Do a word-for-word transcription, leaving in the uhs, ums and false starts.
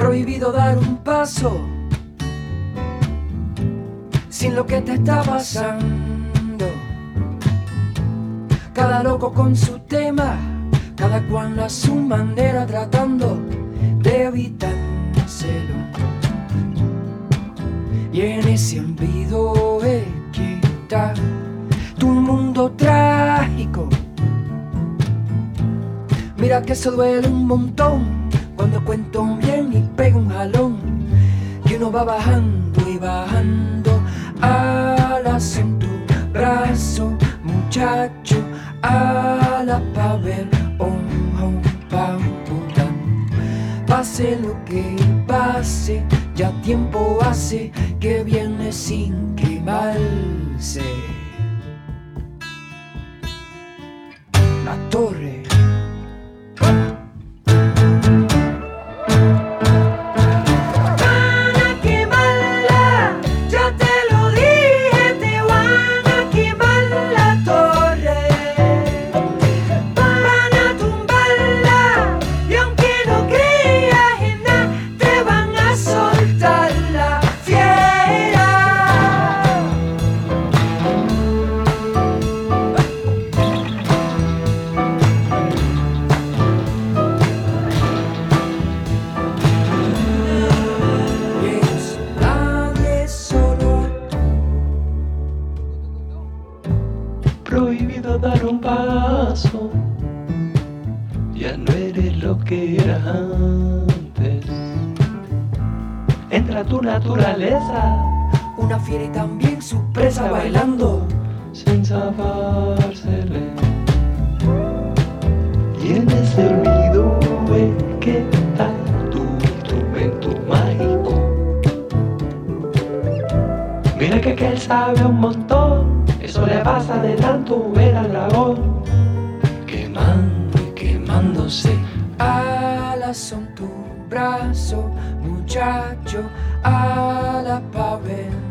prohibido dar un paso sin lo que te está pasando. Cada loco con su tema, cada cual a su manera tratando de evitárselo. Y en ese olvido es que está tu mundo trágico. Mira que eso duele un montón cuando cuento bien y pego un jalón. Y uno va bajando y bajando alas en tu brazo, muchacho, alas pa' ver, oh, oh, pa' putar. Pase lo que pase, ya tiempo hace que viene sin quemarse. La torre. Prohibido dar un paso, ya no eres lo que eras antes. Entra tu naturaleza, una fiera y también su presa bailando sin sabérsele. Y en ese olvido es que está tu instrumento mágico. Mira que aquel sabe un montón, eso le pasa de tanto ver al dragón quemando y quemándose. Alas son tu brazo, muchacho, alas pa' ver.